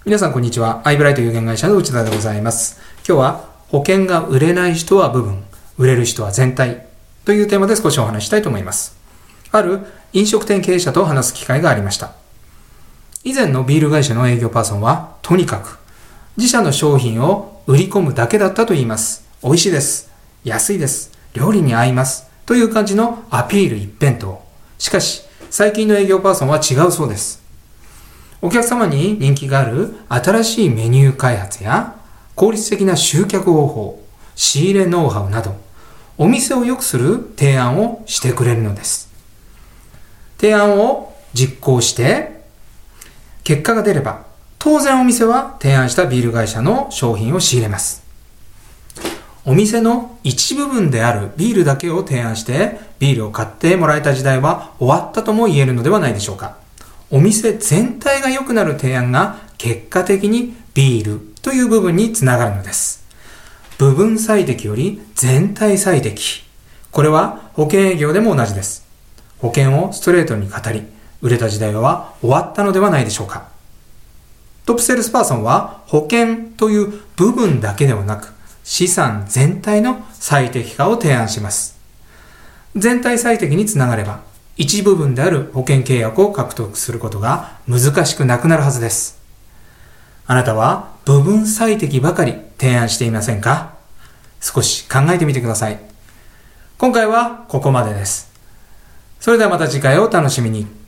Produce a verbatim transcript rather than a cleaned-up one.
皆さんこんにちは。アイブライト有限会社の内田でございます。今日は保険が売れない人は部分、売れる人は全体というテーマで少しお話したいと思います。ある飲食店経営者と話す機会がありました。以前のビール会社の営業パーソンはとにかく自社の商品を売り込むだけだったと言います。美味しいです。安いです。料理に合います。という感じのアピール一辺倒。しかし最近の営業パーソンは違うそうです。お客様に人気がある新しいメニュー開発や効率的な集客方法、仕入れノウハウなど、お店を良くする提案をしてくれるのです。提案を実行して、結果が出れば、当然お店は提案したビール会社の商品を仕入れます。お店の一部分であるビールだけを提案して、ビールを買ってもらえた時代は終わったとも言えるのではないでしょうか。お店全体が良くなる提案が結果的にビールという部分につながるのです。部分最適より全体最適。これは保険営業でも同じです。保険をストレートに語り、売れた時代は終わったのではないでしょうか。トップセールスパーソンは保険という部分だけではなく、資産全体の最適化を提案します。全体最適につながれば、一部分である保険契約を獲得することが難しくなくなるはずです。あなたは部分最適ばかり提案していませんか？少し考えてみてください。今回はここまでです。それではまた次回をお楽しみに。